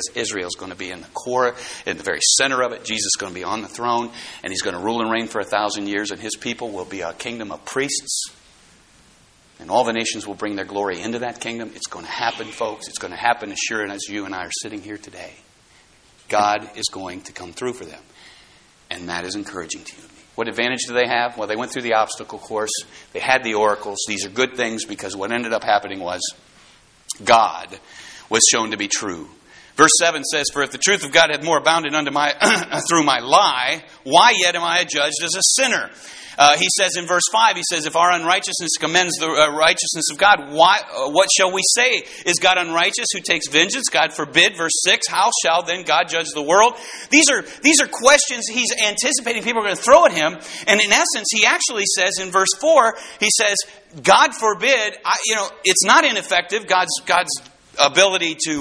Israel's going to be in the core, in the very center of it. Jesus is going to be on the throne, and He's going to rule and reign for 1,000 years, and His people will be a kingdom of priests. And all the nations will bring their glory into that kingdom. It's going to happen, folks. It's going to happen as sure as you and I are sitting here today. God is going to come through for them. And that is encouraging to you. What advantage do they have? Well, they went through the obstacle course. They had the oracles. These are good things because what ended up happening was God was shown to be true. Verse 7 says, "For if the truth of God hath more abounded unto my through my lie, why yet am I adjudged as a sinner?" He says in verse 5, he says, "If our unrighteousness commends the righteousness of God, what shall we say? Is God unrighteous who takes vengeance? God forbid." Verse 6, "How shall then God judge the world?" These are questions he's anticipating people are going to throw at him. And in essence, he actually says in verse 4, he says, "God forbid." It's not ineffective. God's ability to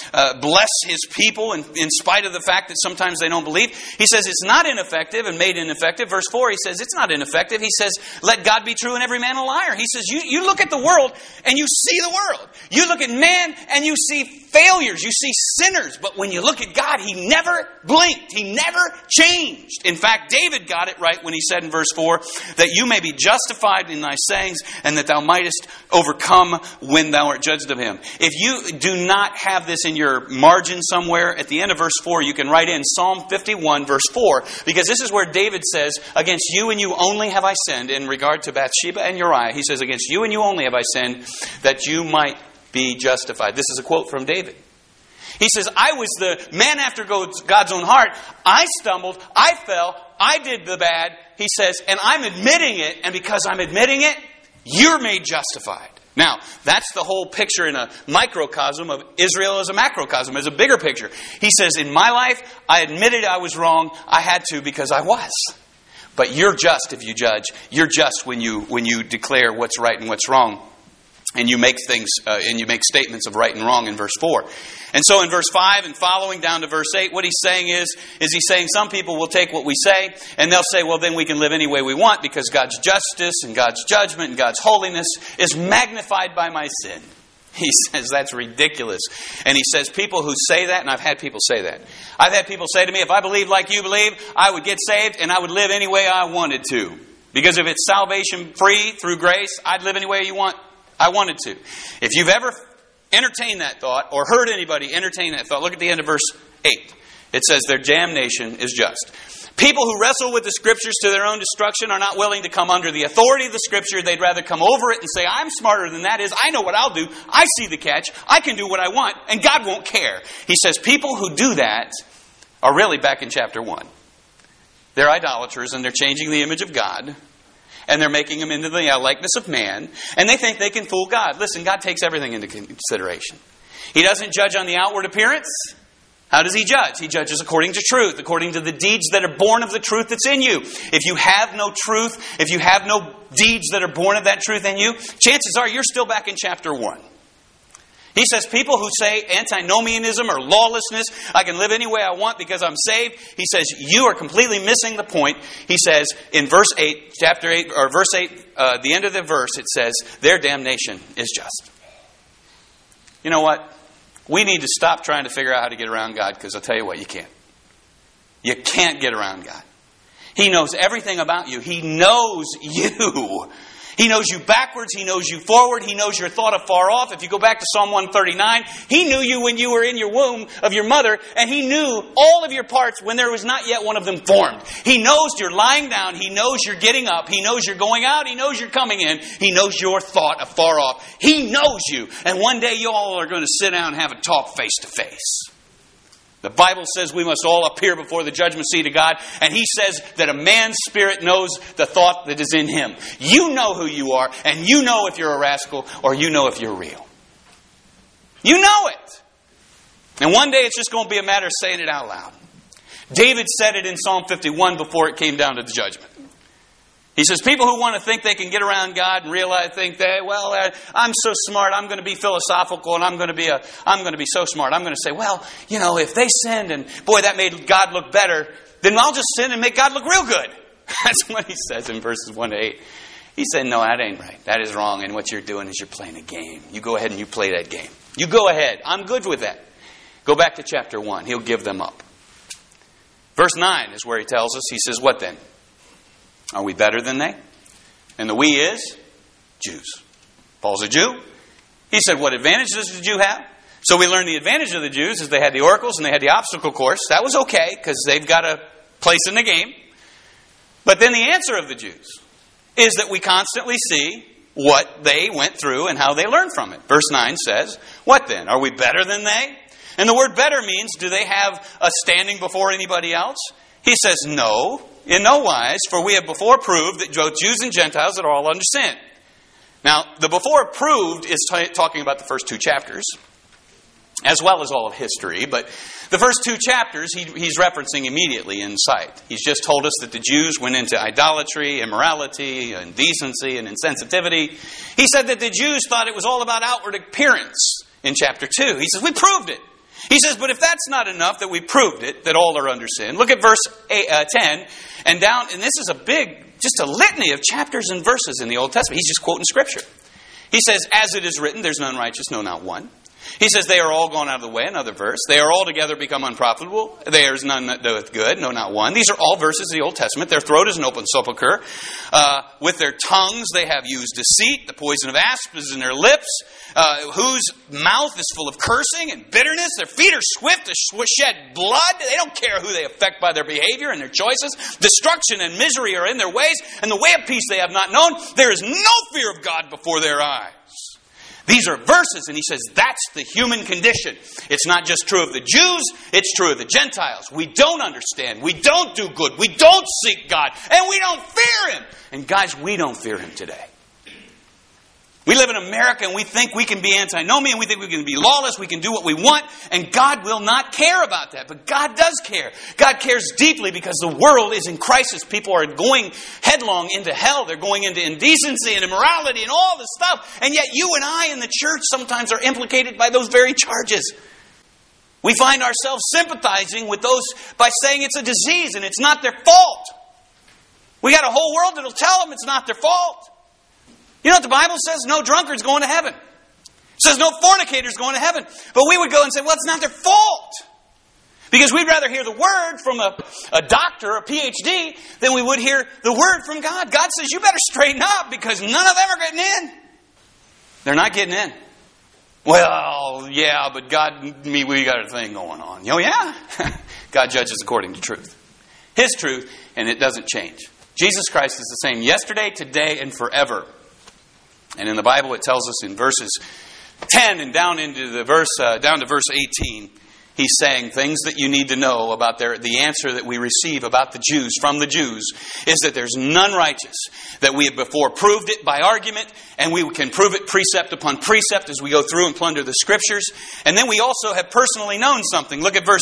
bless His people in spite of the fact that sometimes they don't believe. He says it's not ineffective and made ineffective. Verse 4, he says it's not ineffective. He says, "Let God be true and every man a liar." He says you look at the world and you see the world. You look at man and you see failures. You see sinners. But when you look at God, He never blinked. He never changed. In fact, David got it right when he said in verse 4 that you may be justified in thy sayings and that thou mightest overcome when thou art judged of Him. If you do not have this in your margin somewhere, at the end of verse 4, you can write in Psalm 51, verse 4, because this is where David says, "Against you and you only have I sinned," in regard to Bathsheba and Uriah. He says, "Against you and you only have I sinned, that you might be justified." This is a quote from David. He says, "I was the man after God's own heart. I stumbled. I fell. I did the bad." He says, "And I'm admitting it. And because I'm admitting it, you're made justified." Now, that's the whole picture in a microcosm of Israel as a macrocosm, as a bigger picture. He says, in my life, I admitted I was wrong. I had to because I was. But you're just if you judge. You're just when you declare what's right and what's wrong. And you make things, and you make statements of right and wrong in verse 4. And so in verse 5 and following down to verse 8, what he's saying is he's saying some people will take what we say and they'll say, well, then we can live any way we want because God's justice and God's judgment and God's holiness is magnified by my sin. He says that's ridiculous. And he says people who say that, and I've had people say that. I've had people say to me, if I believed like you believe, I would get saved and I would live any way I wanted to. Because if it's salvation free through grace, I'd live any way I wanted to. If you've ever entertained that thought or heard anybody entertain that thought, look at the end of verse 8. It says their damnation is just. People who wrestle with the Scriptures to their own destruction are not willing to come under the authority of the Scripture. They'd rather come over it and say, I'm smarter than that is. I know what I'll do. I see the catch. I can do what I want. And God won't care. He says people who do that are really back in chapter 1. They're idolaters and they're changing the image of God. And they're making them into the likeness of man. And they think they can fool God. Listen, God takes everything into consideration. He doesn't judge on the outward appearance. How does He judge? He judges according to truth, according to the deeds that are born of the truth that's in you. If you have no truth, if you have no deeds that are born of that truth in you, chances are you're still back in chapter 1. He says people who say antinomianism or lawlessness, I can live any way I want because I'm saved. He says you are completely missing the point. He says in verse 8, chapter 8, or verse 8, the end of the verse, it says their damnation is just. You know what? We need to stop trying to figure out how to get around God because I'll tell you what, you can't. You can't get around God. He knows everything about you. He knows you. He knows you backwards. He knows you forward. He knows your thought afar off. If you go back to Psalm 139, He knew you when you were in your womb of your mother, and He knew all of your parts when there was not yet one of them formed. He knows you're lying down. He knows you're getting up. He knows you're going out. He knows you're coming in. He knows your thought afar off. He knows you. And one day you all are going to sit down and have a talk face to face. The Bible says we must all appear before the judgment seat of God. And He says that a man's spirit knows the thought that is in him. You know who you are. And you know if you're a rascal or you know if you're real. You know it. And one day it's just going to be a matter of saying it out loud. David said it in Psalm 51 before it came down to the judgment. He says, people who want to think they can get around God and think that, well, I'm so smart, I'm going to be philosophical, and I'm going to be so smart. I'm going to say, well, if they sinned and, boy, that made God look better, then I'll just sin and make God look real good. That's what he says in verses 1 to 8. He said, no, that ain't right. That is wrong, and what you're doing is you're playing a game. You go ahead and you play that game. You go ahead. I'm good with that. Go back to chapter 1. He'll give them up. Verse 9 is where he tells us, he says, what then? Are we better than they? And the we is Jews. Paul's a Jew. He said, what advantage does the Jew have? So we learned the advantage of the Jews is they had the oracles and they had the obstacle course. That was okay because they've got a place in the game. But then the answer of the Jews is that we constantly see what they went through and how they learned from it. Verse 9 says, what then? Are we better than they? And the word better means, do they have a standing before anybody else? He says, no, in no wise, for we have before proved that both Jews and Gentiles are all under sin. Now, the before proved is talking about the first 2 chapters, as well as all of history. But the first 2 chapters, he's referencing immediately in sight. He's just told us that the Jews went into idolatry, immorality, indecency, and insensitivity. He said that the Jews thought it was all about outward appearance in chapter 2. He says, we proved it. He says, but if that's not enough, that we proved it, that all are under sin. Look at verse 10 and down, and this is just a litany of chapters and verses in the Old Testament. He's just quoting Scripture. He says, as it is written, there's none righteous, no, not one. He says, they are all gone out of the way, another verse. They are all together become unprofitable. There is none that doeth good, no, not one. These are all verses of the Old Testament. Their throat is an open sepulchre. With their tongues they have used deceit. The poison of asp is in their lips. Whose mouth is full of cursing and bitterness. Their feet are swift to shed blood. They don't care who they affect by their behavior and their choices. Destruction and misery are in their ways, and the way of peace they have not known. There is no fear of God before their eyes. These are verses, and he says that's the human condition. It's not just true of the Jews, it's true of the Gentiles. We don't understand, we don't do good, we don't seek God, and we don't fear Him. And guys, we don't fear Him today. We live in America and we think we can be antinomian, and we think we can be lawless, we can do what we want, and God will not care about that. But God does care. God cares deeply because the world is in crisis. People are going headlong into hell. They're going into indecency and immorality and all this stuff. And yet you and I in the church sometimes are implicated by those very charges. We find ourselves sympathizing with those by saying it's a disease and it's not their fault. We got a whole world that'll tell them it's not their fault. You know what the Bible says? No drunkard's going to heaven. It says no fornicator's going to heaven. But we would go and say, well, it's not their fault. Because we'd rather hear the word from a doctor, a PhD, than we would hear the word from God. God says, you better straighten up because none of them are getting in. They're not getting in. Well, yeah, but God, we got a thing going on. Oh, yeah? God judges according to truth. His truth, and it doesn't change. Jesus Christ is the same yesterday, today, and forever. And in the Bible, it tells us in verses 10 and down to verse 18, he's saying things that you need to know about the answer that we receive about the Jews from the Jews is that there's none righteous. That we have before proved it by argument, and we can prove it precept upon precept as we go through and plunder the Scriptures. And then we also have personally known something. Look at verse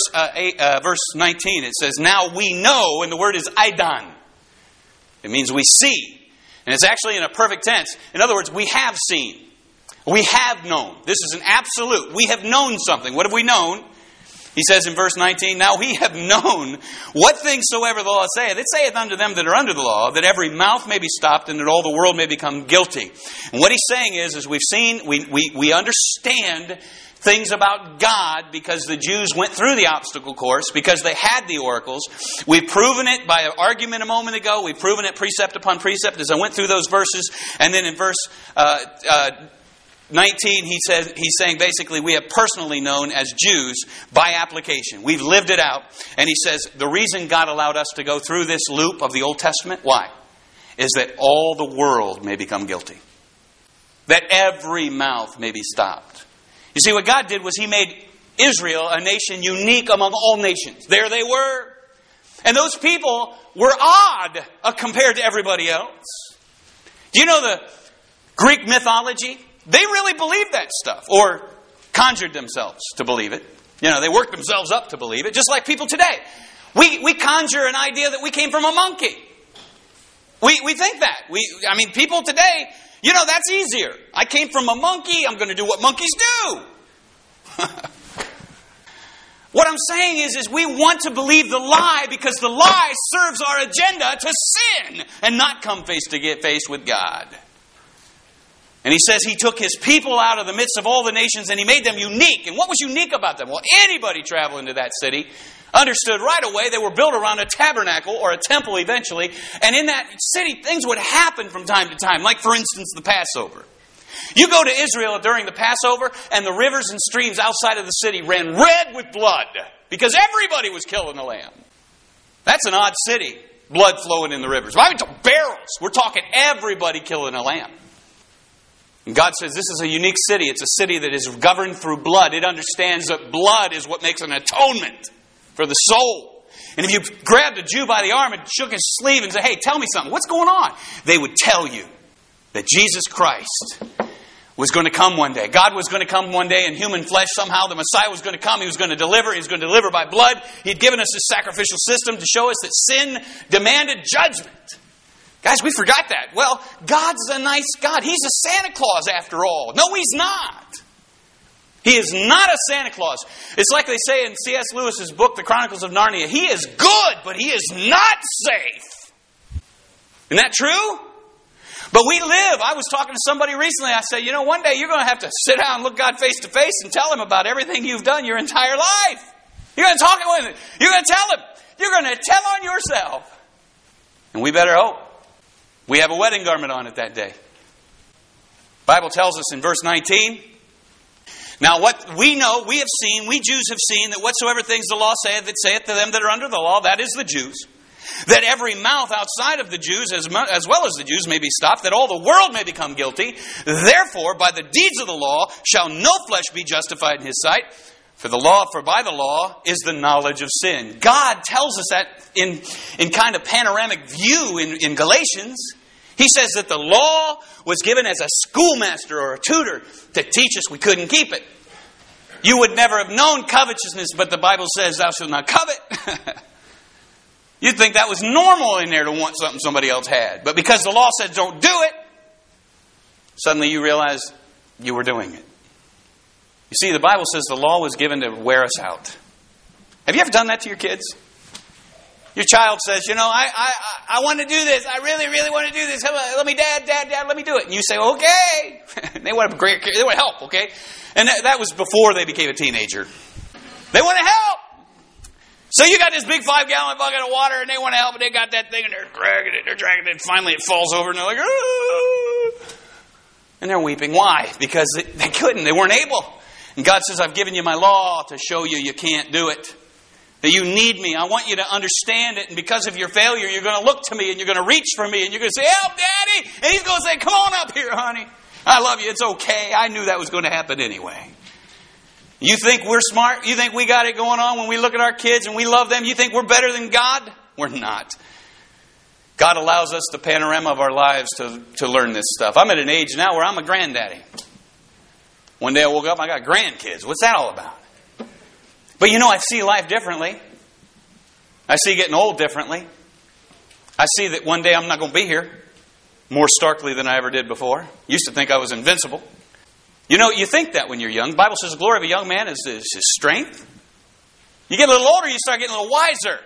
19. It says, now we know, and the word is aidan. It means we see. And it's actually in a perfect tense. In other words, we have seen. We have known. This is an absolute. We have known something. What have we known? He says in verse 19, now we have known what things soever the law saith. It saith unto them that are under the law, that every mouth may be stopped, and that all the world may become guilty. And what he's saying is we've seen, we understand things about God because the Jews went through the obstacle course, because they had the oracles. We've proven it by an argument a moment ago. We've proven it precept upon precept as I went through those verses. And then in verse 19, he's saying basically we have personally known as Jews by application. We've lived it out. And he says the reason God allowed us to go through this loop of the Old Testament, why? Is that all the world may become guilty. That every mouth may be stopped. You see, what God did was He made Israel a nation unique among all nations. There they were. And those people were odd compared to everybody else. Do you know the Greek mythology? They really believed that stuff, or conjured themselves to believe it. You know, they worked themselves up to believe it, just like people today. We conjure an idea that we came from a monkey. We think that. People today, you know, that's easier. I came from a monkey, I'm going to do what monkeys do. What I'm saying is we want to believe the lie because the lie serves our agenda to sin and not come face to face with God. And he says he took his people out of the midst of all the nations and he made them unique. And what was unique about them? Well, anybody traveling to that city understood right away they were built around a tabernacle or a temple eventually. And in that city, things would happen from time to time. Like, for instance, the Passover. You go to Israel during the Passover and the rivers and streams outside of the city ran red with blood because everybody was killing the lamb. That's an odd city, blood flowing in the rivers. I mean, barrels. We're talking everybody killing a lamb. And God says this is a unique city. It's a city that is governed through blood. It understands that blood is what makes an atonement for the soul. And if you grabbed a Jew by the arm and shook his sleeve and said, hey, tell me something, what's going on? They would tell you that Jesus Christ was going to come one day. God was going to come one day in human flesh somehow. The Messiah was going to come. He was going to deliver. He was going to deliver by blood. He'd given us this sacrificial system to show us that sin demanded judgment. Guys, we forgot that. Well, God's a nice God. He's a Santa Claus after all. No, He's not. He is not a Santa Claus. It's like they say in C.S. Lewis's book, The Chronicles of Narnia. He is good, but He is not safe. Isn't that true? But we live. I was talking to somebody recently. I said, one day you're going to have to sit down and look God face to face and tell Him about everything you've done your entire life. You're going to talk with Him. You're going to tell Him. You're going to tell on yourself. And we better hope. We have a wedding garment on it that day. The Bible tells us in verse 19, now what we know, we have seen, we Jews have seen, that whatsoever things the law saith, it saith to them that are under the law, that is the Jews, that every mouth outside of the Jews as well as the Jews may be stopped, that all the world may become guilty. Therefore, by the deeds of the law shall no flesh be justified in His sight. For by the law is the knowledge of sin. God tells us that in kind of panoramic view in Galatians. He says that the law was given as a schoolmaster or a tutor to teach us we couldn't keep it. You would never have known covetousness, but the Bible says thou shalt not covet. You'd think that was normal in there to want something somebody else had. But because the law said don't do it, suddenly you realize you were doing it. You see, the Bible says the law was given to wear us out. Have you ever done that to your kids? Your child says, I want to do this. I really, really want to do this. Let me, Dad, let me do it. And you say, okay. They want to help, okay? And that was before they became a teenager. They want to help. So you got this big 5-gallon bucket of water and they want to help, and they got that thing and they're dragging it, and finally it falls over and they're like, ah! And they're weeping. Why? Because they couldn't. They weren't able. And God says, I've given you my law to show you can't do it. That you need me. I want you to understand it. And because of your failure, you're going to look to me and you're going to reach for me and you're going to say, help, Daddy. And He's going to say, come on up here, honey. I love you. It's okay. I knew that was going to happen anyway. You think we're smart? You think we got it going on when we look at our kids and we love them? You think we're better than God? We're not. God allows us the panorama of our lives to learn this stuff. I'm at an age now where I'm a granddaddy. One day I woke up, I got grandkids. What's that all about? But I see life differently. I see getting old differently. I see that one day I'm not going to be here more starkly than I ever did before. Used to think I was invincible. You think that when you're young. The Bible says the glory of a young man is his strength. You get a little older, you start getting a little wiser.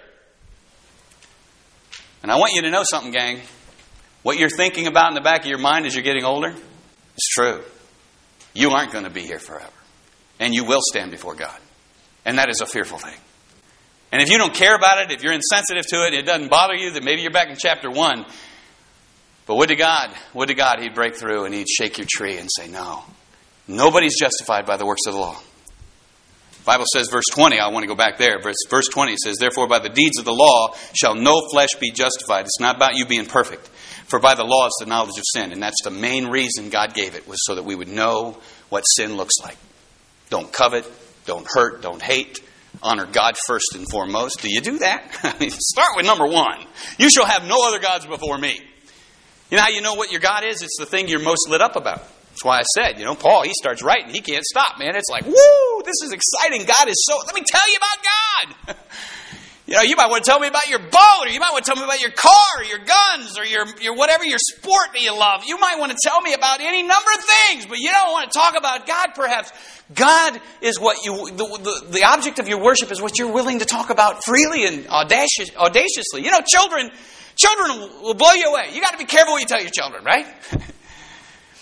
And I want you to know something, gang. What you're thinking about in the back of your mind as you're getting older is true. You aren't going to be here forever. And you will stand before God. And that is a fearful thing. And if you don't care about it, if you're insensitive to it, it doesn't bother you, then maybe you're back in chapter 1. But would to God He'd break through and He'd shake your tree and say, no, nobody's justified by the works of the law. The Bible says, verse 20, I want to go back there. Verse 20 says, therefore by the deeds of the law shall no flesh be justified. It's not about you being perfect. For by the law is the knowledge of sin. And that's the main reason God gave it, was so that we would know what sin looks like. Don't covet, don't hurt, don't hate. Honor God first and foremost. Do you do that? Start with number 1. You shall have no other gods before me. You know how you know what your God is? It's the thing you're most lit up about. That's why I said, Paul, he starts writing. He can't stop, man. It's like, woo, this is exciting. God is so... Let me tell you about God. You might want to tell me about your boat, or you might want to tell me about your car, or your guns, or your whatever, your sport that you love. You might want to tell me about any number of things, but you don't want to talk about God, perhaps. God is what the object of your worship is what you're willing to talk about freely and audaciously. Children will blow you away. You got to be careful what you tell your children, right?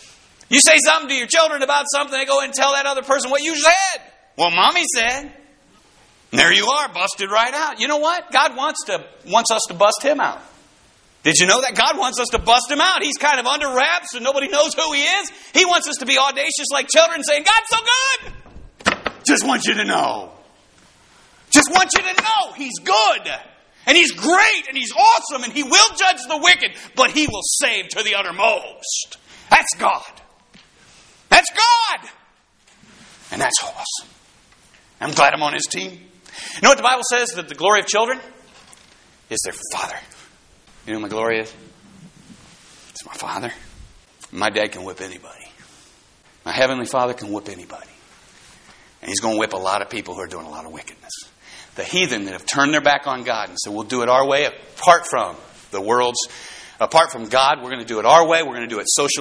You say something to your children about something, they go and tell that other person what you said. Well, Mommy said. And there you are, busted right out. You know what? God wants us to bust Him out. Did you know that? God wants us to bust Him out. He's kind of under wraps and nobody knows who He is. He wants us to be audacious like children saying, God's so good. Just want you to know. Just want you to know He's good. And He's great and He's awesome and He will judge the wicked, but He will save to the uttermost. That's God. That's God. And that's awesome. I'm glad I'm on His team. You know what the Bible says that the glory of children is their father. You know what my glory is? It's my father. My dad can whip anybody. My heavenly Father can whip anybody. And He's going to whip a lot of people who are doing a lot of wickedness. The heathen that have turned their back on God and said, we'll do it our way apart from the world's, apart from God, we're going to do it our way. We're going to do it socially.